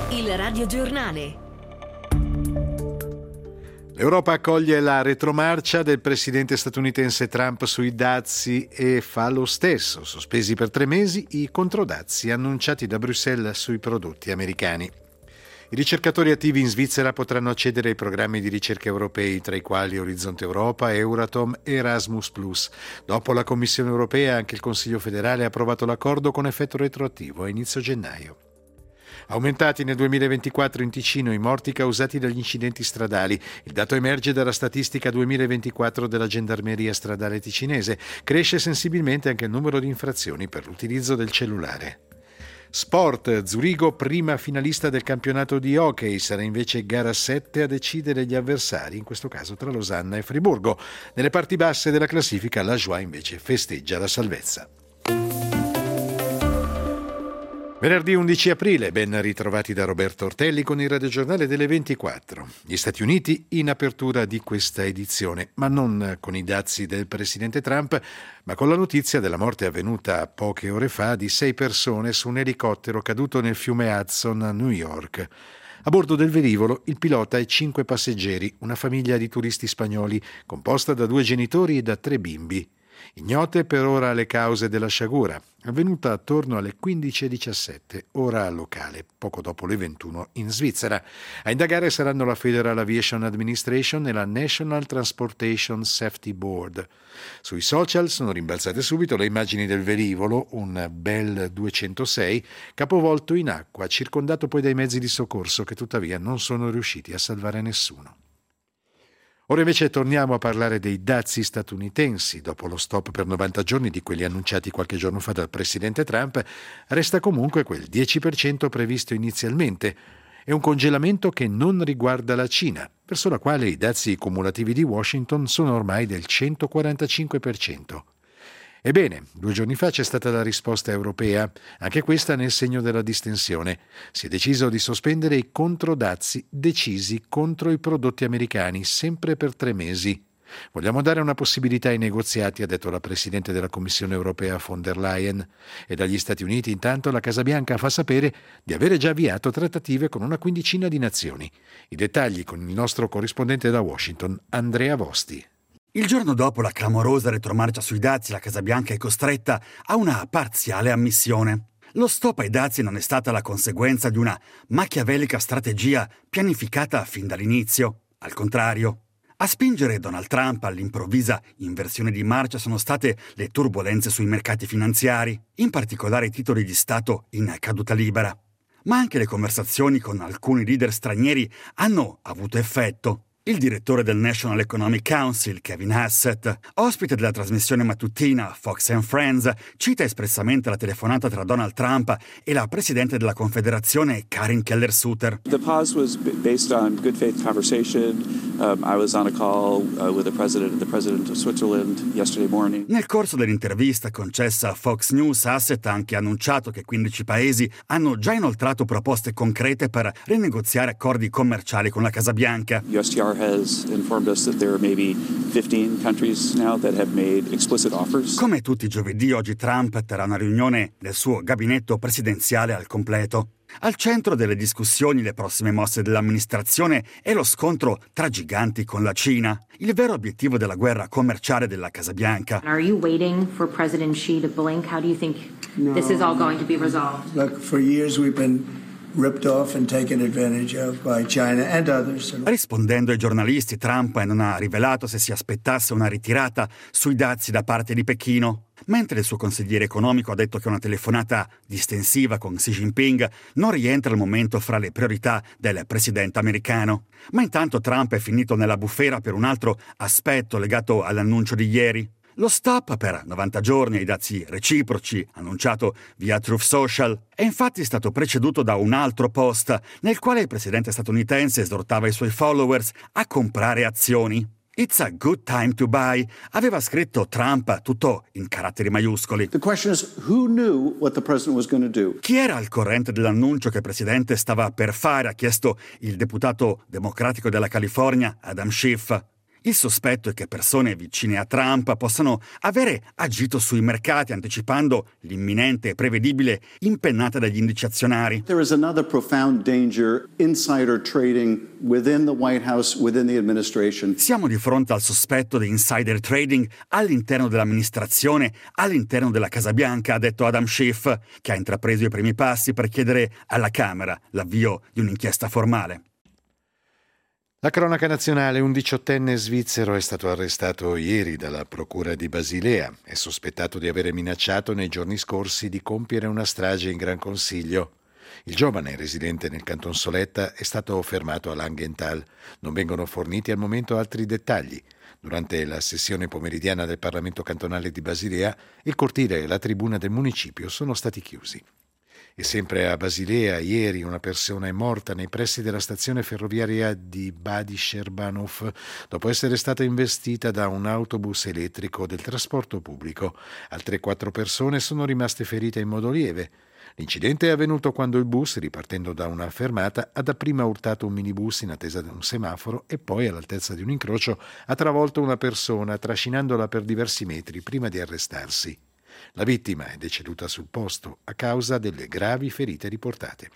Il radiogiornale. L'Europa accoglie la retromarcia del presidente statunitense Trump sui dazi e fa lo stesso, sospesi per 3 mesi i controdazi annunciati da Bruxelles sui prodotti americani. I ricercatori attivi in Svizzera potranno accedere ai programmi di ricerca europei, tra i quali Orizzonte Europa, Euratom e Erasmus+. Dopo la Commissione europea, anche il Consiglio federale ha approvato l'accordo con effetto retroattivo a inizio gennaio. Aumentati nel 2024 in Ticino i morti causati dagli incidenti stradali. Il dato emerge dalla statistica 2024 della Gendarmeria Stradale Ticinese. Cresce sensibilmente anche il numero di infrazioni per l'utilizzo del cellulare. Sport, Zurigo prima finalista del campionato di hockey, sarà invece gara 7 a decidere gli avversari, in questo caso tra Losanna e Friburgo. Nelle parti basse della classifica la Joie invece festeggia la salvezza. Venerdì 11 aprile, ben ritrovati da Roberto Ortelli con il radiogiornale delle 24. Gli Stati Uniti in apertura di questa edizione, ma non con i dazi del presidente Trump, ma con la notizia della morte avvenuta poche ore fa di 6 persone su un elicottero caduto nel fiume Hudson a New York. A bordo del velivolo il pilota e 5 passeggeri, una famiglia di turisti spagnoli composta da 2 genitori e da 3 bimbi. Ignote per ora le cause della sciagura, avvenuta attorno alle 15:17, ora locale, poco dopo le 21 in Svizzera. A indagare saranno la Federal Aviation Administration e la National Transportation Safety Board. Sui social sono rimbalzate subito le immagini del velivolo, un Bell 206, capovolto in acqua, circondato poi dai mezzi di soccorso che tuttavia non sono riusciti a salvare nessuno. Ora invece torniamo a parlare dei dazi statunitensi. Dopo lo stop per 90 giorni di quelli annunciati qualche giorno fa dal presidente Trump, resta comunque quel 10% previsto inizialmente. È un congelamento che non riguarda la Cina, verso la quale i dazi cumulativi di Washington sono ormai del 145%. Ebbene, 2 giorni fa c'è stata la risposta europea, anche questa nel segno della distensione. Si è deciso di sospendere i controdazi decisi contro i prodotti americani, sempre per 3 mesi. Vogliamo dare una possibilità ai negoziati, ha detto la Presidente della Commissione europea von der Leyen. E dagli Stati Uniti, intanto, la Casa Bianca fa sapere di avere già avviato trattative con una quindicina di nazioni. I dettagli con il nostro corrispondente da Washington, Andrea Vosti. Il giorno dopo la clamorosa retromarcia sui dazi, la Casa Bianca è costretta a una parziale ammissione. Lo stop ai dazi non è stata la conseguenza di una machiavellica strategia pianificata fin dall'inizio. Al contrario, a spingere Donald Trump all'improvvisa inversione di marcia sono state le turbolenze sui mercati finanziari, in particolare i titoli di Stato in caduta libera. Ma anche le conversazioni con alcuni leader stranieri hanno avuto effetto. Il direttore del National Economic Council, Kevin Hassett, ospite della trasmissione mattutina Fox and Friends, cita espressamente la telefonata tra Donald Trump e la presidente della Confederazione, Karin Keller-Sutter. The pause was based on good faith conversation. I was on a call with the president of Switzerland yesterday morning. Nel corso dell'intervista concessa a Fox News, Hassett ha anche annunciato che 15 paesi hanno già inoltrato proposte concrete per rinegoziare accordi commerciali con la Casa Bianca. USTR has informed us that there are maybe 15 countries now that have made explicit offers. Come tutti i giovedì, oggi Trump terrà una riunione del suo gabinetto presidenziale al completo. Al centro delle discussioni le prossime mosse dell'amministrazione è lo scontro tra giganti con la Cina, il vero obiettivo della guerra commerciale della Casa Bianca. Are you waiting for President Xi to blink? How do you think this is all going to be resolved? Look, for years we've been ripped off and taken advantage of by China and others. Rispondendo ai giornalisti, Trump non ha rivelato se si aspettasse una ritirata sui dazi da parte di Pechino, mentre il suo consigliere economico ha detto che una telefonata distensiva con Xi Jinping non rientra al momento fra le priorità del presidente americano. Ma intanto Trump è finito nella bufera per un altro aspetto legato all'annuncio di ieri. Lo stop per 90 giorni ai dazi reciproci, annunciato via Truth Social, è infatti stato preceduto da un altro post nel quale il presidente statunitense esortava i suoi followers a comprare azioni. It's a good time to buy, aveva scritto Trump, tutto in caratteri maiuscoli. The question is, who knew what the president was going to do? Chi era al corrente dell'annuncio che il presidente stava per fare, ha chiesto il deputato democratico della California, Adam Schiff. Il sospetto è che persone vicine a Trump possano avere agito sui mercati anticipando l'imminente e prevedibile impennata degli indici azionari. There is another profound danger, insider trading within the White House, within the administration. Siamo di fronte al sospetto di insider trading all'interno dell'amministrazione, all'interno della Casa Bianca, ha detto Adam Schiff, che ha intrapreso i primi passi per chiedere alla Camera l'avvio di un'inchiesta formale. La cronaca nazionale, un 18enne svizzero è stato arrestato ieri dalla procura di Basilea. È sospettato di avere minacciato nei giorni scorsi di compiere una strage in Gran Consiglio. Il giovane, residente nel canton Soletta, è stato fermato a Langenthal. Non vengono forniti al momento altri dettagli. Durante la sessione pomeridiana del Parlamento cantonale di Basilea, il cortile e la tribuna del municipio sono stati chiusi. E sempre a Basilea, ieri una persona è morta nei pressi della stazione ferroviaria di Badi-Scherbahnhof dopo essere stata investita da un autobus elettrico del trasporto pubblico. Altre 4 persone sono rimaste ferite in modo lieve. L'incidente è avvenuto quando il bus, ripartendo da una fermata, ha dapprima urtato un minibus in attesa di un semaforo e poi, all'altezza di un incrocio, ha travolto una persona, trascinandola per diversi metri prima di arrestarsi. La vittima è deceduta sul posto a causa delle gravi ferite riportate.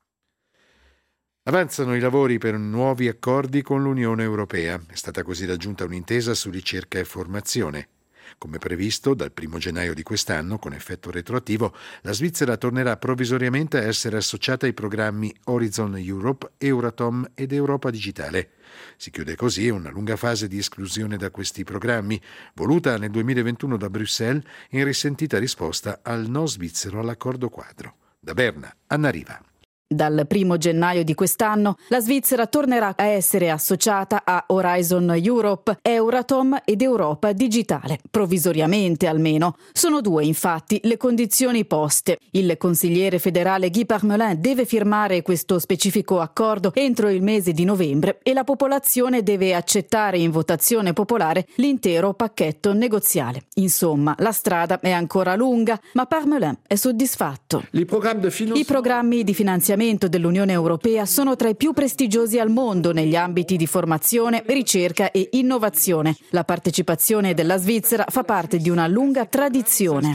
Avanzano i lavori per nuovi accordi con l'Unione Europea. È stata così raggiunta un'intesa su ricerca e formazione. Come previsto, dal 1 gennaio di quest'anno, con effetto retroattivo, la Svizzera tornerà provvisoriamente a essere associata ai programmi Horizon Europe, Euratom ed Europa Digitale. Si chiude così una lunga fase di esclusione da questi programmi, voluta nel 2021 da Bruxelles in risentita risposta al no svizzero all'accordo quadro. Da Berna, Anna Riva. Dal 1 gennaio di quest'anno la Svizzera tornerà a essere associata a Horizon Europe, Euratom ed Europa Digitale, provvisoriamente almeno. Sono 2 infatti le condizioni poste. Il consigliere federale Guy Parmelin deve firmare questo specifico accordo entro il mese di novembre e la popolazione deve accettare in votazione popolare l'intero pacchetto negoziale. Insomma, la strada è ancora lunga, ma Parmelin è soddisfatto. I programmi di finanziamento dell'Unione Europea sono tra i più prestigiosi al mondo negli ambiti di formazione, ricerca e innovazione. La partecipazione della Svizzera fa parte di una lunga tradizione.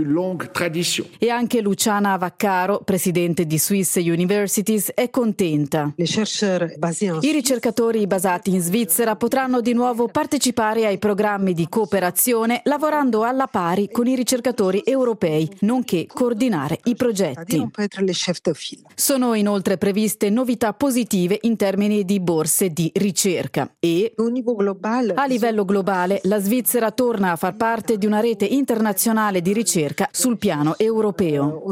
E anche Luciana Vaccaro, presidente di Swiss Universities, è contenta. I ricercatori basati in Svizzera potranno di nuovo partecipare ai programmi di cooperazione lavorando alla pari con i ricercatori europei, nonché coordinare i progetti. Sono inoltre previste novità positive in termini di borse di ricerca e a livello globale la Svizzera torna a far parte di una rete internazionale di ricerca sul piano europeo.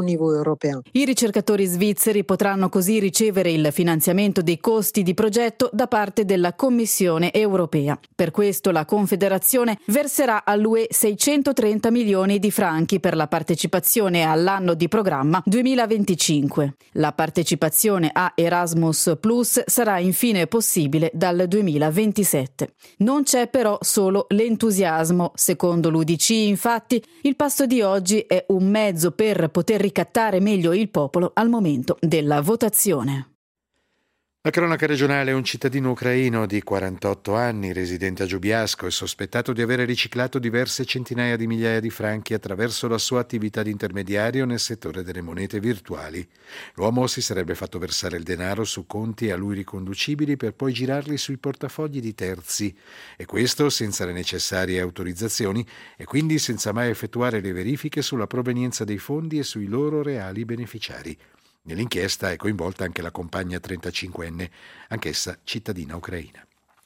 I ricercatori svizzeri potranno così ricevere il finanziamento dei costi di progetto da parte della Commissione europea. Per questo la Confederazione verserà all'UE 630 milioni di franchi per la partecipazione all'anno di programma 2025. La partecipazione a Erasmus Plus sarà infine possibile dal 2027. Non c'è però solo l'entusiasmo. Secondo l'UDC, infatti, il passo di oggi è un mezzo per poter ricattare meglio il popolo al momento della votazione. La cronaca regionale: un cittadino ucraino di 48 anni, residente a Giobiasco, è sospettato di avere riciclato diverse centinaia di migliaia di franchi attraverso la sua attività di intermediario nel settore delle monete virtuali. L'uomo si sarebbe fatto versare il denaro su conti a lui riconducibili per poi girarli sui portafogli di terzi, e questo senza le necessarie autorizzazioni e quindi senza mai effettuare le verifiche sulla provenienza dei fondi e sui loro reali beneficiari. Nell'inchiesta è coinvolta anche la compagna 35enne, anch'essa cittadina ucraina.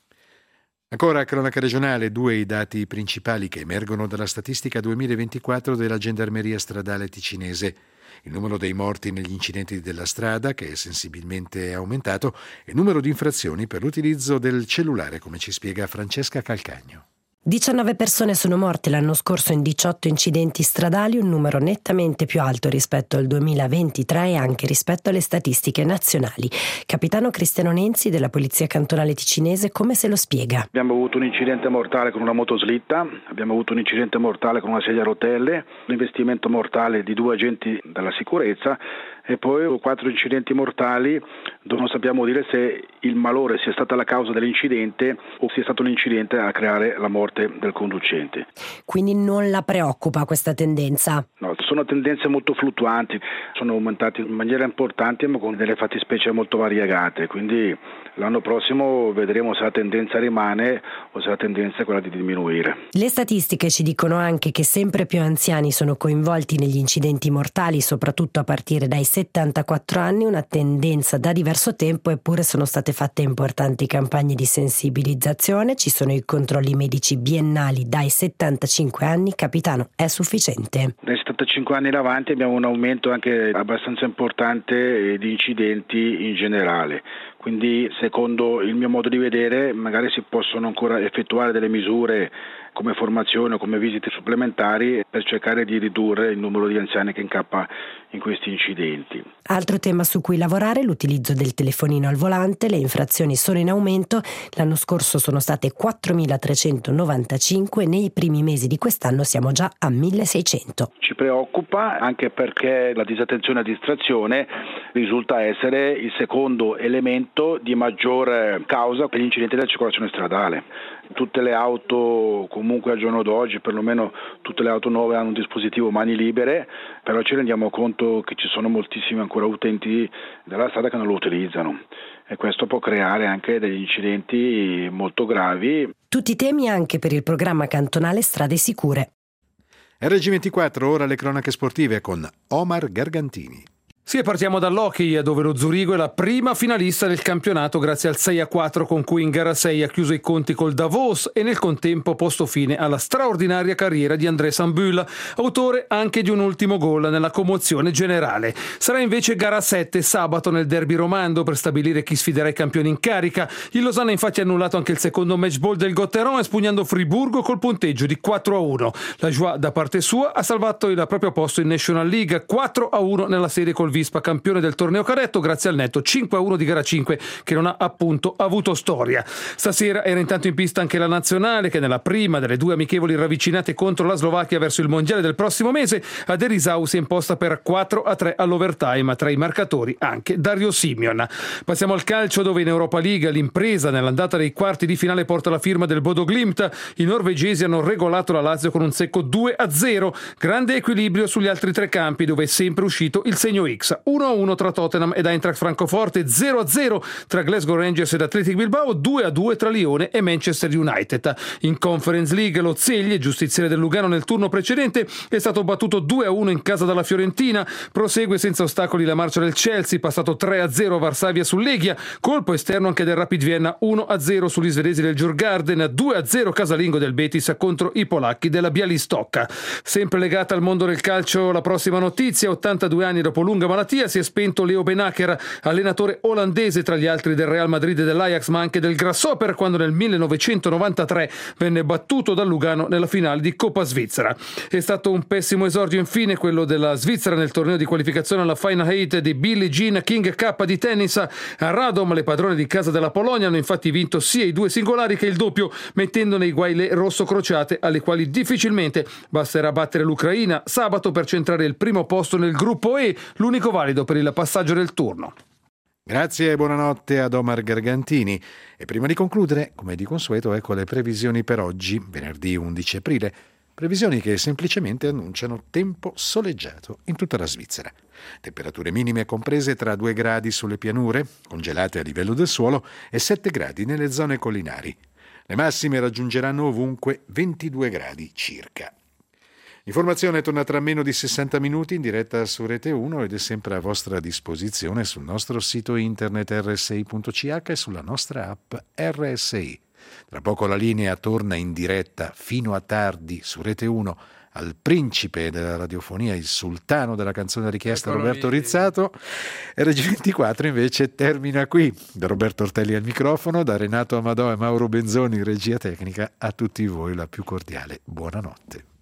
Ancora cronaca regionale: 2 i dati principali che emergono dalla statistica 2024 della Gendarmeria Stradale Ticinese. Il numero dei morti negli incidenti della strada, che è sensibilmente aumentato, e il numero di infrazioni per l'utilizzo del cellulare, come ci spiega Francesca Calcagno. 19 persone sono morte l'anno scorso in 18 incidenti stradali, un numero nettamente più alto rispetto al 2023 e anche rispetto alle statistiche nazionali. Capitano Cristiano Nenzi della Polizia Cantonale Ticinese come se lo spiega? Abbiamo avuto un incidente mortale con una motoslitta, abbiamo avuto un incidente mortale con una sedia a rotelle, un investimento mortale di 2 agenti della sicurezza e poi 4 incidenti mortali dove non sappiamo dire se il malore sia stata la causa dell'incidente o sia stato l'incidente a creare la morte del conducente. Quindi non la preoccupa questa tendenza? No, sono tendenze molto fluttuanti, sono aumentati in maniera importante ma con delle fattispecie molto variegate, quindi l'anno prossimo vedremo se la tendenza rimane o se la tendenza è quella di diminuire. Le statistiche ci dicono anche che sempre più anziani sono coinvolti negli incidenti mortali, soprattutto a partire dai 74 anni, una tendenza da diverso tempo, eppure sono state fatte importanti campagne di sensibilizzazione, ci sono i controlli medici biennali dai 75 anni. Capitano, è sufficiente? Dai 75 anni in avanti abbiamo un aumento anche abbastanza importante di incidenti in generale. Quindi, secondo il mio modo di vedere, magari si possono ancora effettuare delle misure come formazione o come visite supplementari per cercare di ridurre il numero di anziani che incappa in questi incidenti. Altro tema su cui lavorare, l'utilizzo del telefonino al volante. Le infrazioni sono in aumento, l'anno scorso sono state 4.395, nei primi mesi di quest'anno siamo già a 1.600. Ci preoccupa anche perché la disattenzione e distrazione risulta essere il secondo elemento di maggior causa per gli incidenti della circolazione stradale. Tutte le auto, comunque al giorno d'oggi, perlomeno tutte le auto nuove hanno un dispositivo mani libere, però ci rendiamo conto che ci sono moltissimi ancora utenti della strada che non lo utilizzano e questo può creare anche degli incidenti molto gravi. Tutti temi anche per il programma cantonale Strade Sicure. RG24, ora le cronache sportive con Omar Gargantini. Sì, partiamo dall'hockey, dove lo Zurigo è la prima finalista del campionato grazie al 6-4 con cui in gara 6 ha chiuso i conti col Davos e nel contempo posto fine alla straordinaria carriera di André Sambul, autore anche di un ultimo gol nella commozione generale. Sarà invece gara 7 sabato nel derby romando per stabilire chi sfiderà i campioni in carica. Il Losanna infatti ha annullato anche il secondo match ball del Gotteron espugnando Friburgo col punteggio di 4-1. La Joie da parte sua ha salvato il proprio posto in National League, 4-1 nella serie col Vispa, campione del torneo cadetto, grazie al netto 5-1 di gara 5 che non ha appunto avuto storia. Stasera era intanto in pista anche la nazionale che nella prima delle due amichevoli ravvicinate contro la Slovacchia verso il mondiale del prossimo mese a Derisau si è imposta per 4-3 all'overtime, tra i marcatori anche Dario Simeon. Passiamo al calcio, dove in Europa League l'impresa nell'andata dei quarti di finale porta la firma del Bodo Glimt. I norvegesi hanno regolato la Lazio con un secco 2-0, grande equilibrio sugli altri tre campi dove è sempre uscito il segno X. 1-1 tra Tottenham ed Eintracht Francoforte, 0-0 tra Glasgow Rangers ed Athletic Bilbao, 2-2 tra Lione e Manchester United. In Conference League lo Zeglie, giustiziere del Lugano nel turno precedente, è stato battuto 2-1 in casa dalla Fiorentina. Prosegue senza ostacoli la marcia del Chelsea, passato 3-0 a Varsavia sul Leghia, colpo esterno anche del Rapid Vienna, 1-0 sugli svedesi del Djurgården, 2-0 casalingo del Betis contro i polacchi della Bialystocca. Sempre legata al mondo del calcio la prossima notizia: 82 anni dopo lunga malattia si è spento Leo Benaker, allenatore olandese tra gli altri del Real Madrid e dell'Ajax ma anche del Grasshopper, quando nel 1993 venne battuto dal Lugano nella finale di Coppa Svizzera. È stato un pessimo esordio infine quello della Svizzera nel torneo di qualificazione alla Final 8 di Billie Jean King Cup di tennis a Radom. Le padrone di casa della Polonia hanno infatti vinto sia i due singolari che il doppio, mettendo nei guai le rosso-crociate, alle quali difficilmente basterà battere l'Ucraina sabato per centrare il primo posto nel gruppo E, l'unico valido per il passaggio del turno. Grazie e buonanotte ad Omar Gargantini. E prima di concludere, come di consueto, ecco le previsioni per oggi, venerdì 11 aprile. Previsioni che semplicemente annunciano tempo soleggiato in tutta la Svizzera. Temperature minime comprese tra 2 gradi sulle pianure, congelate a livello del suolo, e 7 gradi nelle zone collinari. Le massime raggiungeranno ovunque 22 gradi circa. L'informazione torna tra meno di 60 minuti in diretta su Rete 1 ed è sempre a vostra disposizione sul nostro sito internet rsi.ch e sulla nostra app RSI. Tra poco la linea torna in diretta fino a tardi su Rete 1 al principe della radiofonia, il sultano della canzone richiesta, Roberto Rizzato. RG24 invece termina qui. Da Roberto Ortelli al microfono, da Renato Amadò e Mauro Benzoni in regia tecnica, a tutti voi la più cordiale buonanotte.